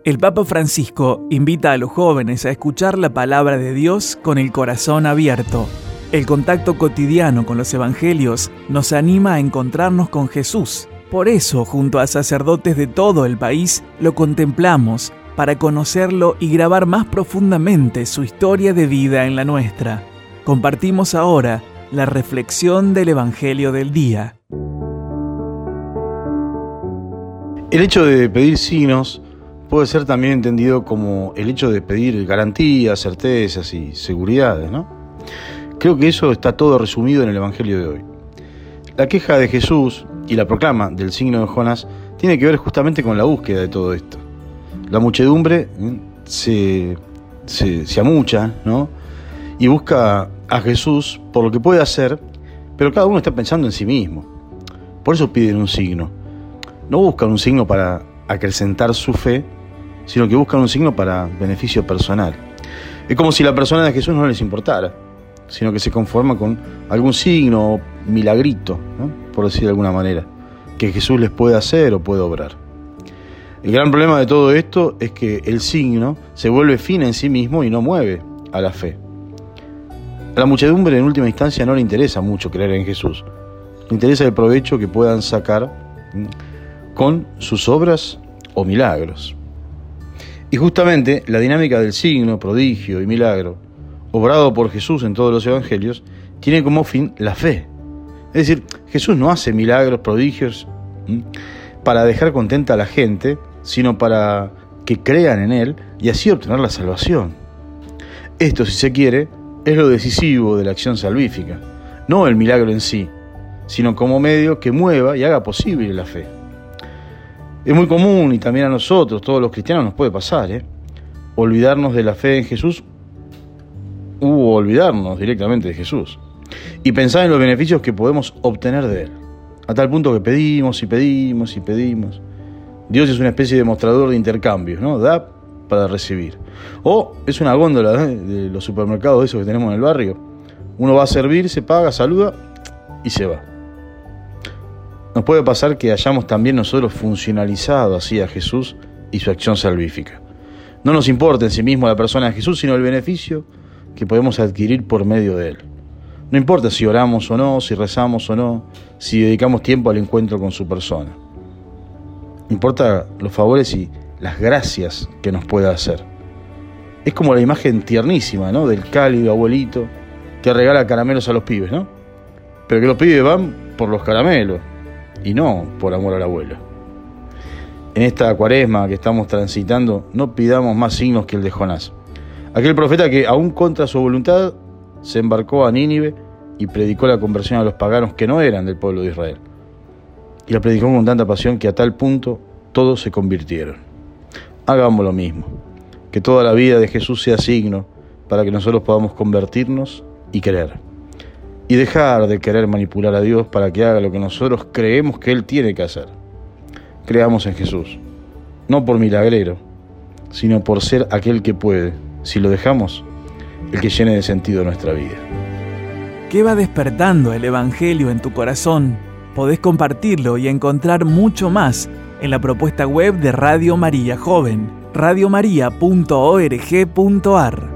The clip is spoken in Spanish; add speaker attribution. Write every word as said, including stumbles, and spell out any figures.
Speaker 1: El Papa Francisco invita a los jóvenes a escuchar la palabra de Dios con el corazón abierto. El contacto cotidiano con los evangelios nos anima a encontrarnos con Jesús. Por eso, junto a sacerdotes de todo el país, lo contemplamos para conocerlo y grabar más profundamente su historia de vida en la nuestra. Compartimos ahora la reflexión del Evangelio del día.
Speaker 2: El hecho de pedir signos puede ser también entendido como el hecho de pedir garantías, certezas y seguridades, ¿no? Creo que eso está todo resumido en el Evangelio de hoy. La queja de Jesús y la proclama del signo de Jonás tiene que ver justamente con la búsqueda de todo esto. La muchedumbre se, se, se amucha, ¿no? Y busca a Jesús por lo que puede hacer, pero cada uno está pensando en sí mismo. Por eso piden un signo. No buscan un signo para acrecentar su fe, sino que buscan un signo para beneficio personal. Es como si la persona de Jesús no les importara, sino que se conforma con algún signo o milagrito, ¿no? Por decir de alguna manera, que Jesús les puede hacer o puede obrar. El gran problema de todo esto es que el signo se vuelve fin en sí mismo y no mueve a la fe. A la muchedumbre en última instancia no le interesa mucho creer en Jesús, le interesa el provecho que puedan sacar con sus obras o milagros. Y justamente la dinámica del signo, prodigio y milagro, obrado por Jesús en todos los evangelios, tiene como fin la fe. Es decir, Jesús no hace milagros, prodigios, ¿m? para dejar contenta a la gente, sino para que crean en Él y así obtener la salvación. Esto, si se quiere, es lo decisivo de la acción salvífica, no el milagro en sí, sino como medio que mueva y haga posible la fe. Es muy común, y también a nosotros, todos los cristianos, nos puede pasar, ¿eh? olvidarnos de la fe en Jesús u olvidarnos directamente de Jesús y pensar en los beneficios que podemos obtener de Él, a tal punto que pedimos y pedimos y pedimos. Dios es una especie de mostrador de intercambios, ¿no? Da para recibir. O es una góndola, ¿eh? de los supermercados esos que tenemos en el barrio. Uno va a servir, se paga, saluda y se va. Nos puede pasar que hayamos también nosotros funcionalizado así a Jesús y su acción salvífica. No nos importa en sí mismo la persona de Jesús, sino el beneficio que podemos adquirir por medio de Él. No importa si oramos o no, si rezamos o no, si dedicamos tiempo al encuentro con su persona. Importa los favores y las gracias que nos pueda hacer. Es como la imagen tiernísima, ¿no? Del cálido abuelito que regala caramelos a los pibes, ¿no? Pero que los pibes van por los caramelos y no por amor al abuelo. En esta cuaresma que estamos transitando, no pidamos más signos que el de Jonás, aquel profeta que, aún contra su voluntad, se embarcó a Nínive y predicó la conversión a los paganos que no eran del pueblo de Israel. Y la predicó con tanta pasión que a tal punto todos se convirtieron. Hagamos lo mismo, que toda la vida de Jesús sea signo para que nosotros podamos convertirnos y creer. Y dejar de querer manipular a Dios para que haga lo que nosotros creemos que Él tiene que hacer. Creamos en Jesús, no por milagrero, sino por ser aquel que puede, si lo dejamos, el que llene de sentido nuestra vida.
Speaker 1: ¿Qué va despertando el Evangelio en tu corazón? Podés compartirlo y encontrar mucho más en la propuesta web de Radio María Joven, radio maría punto org punto a r.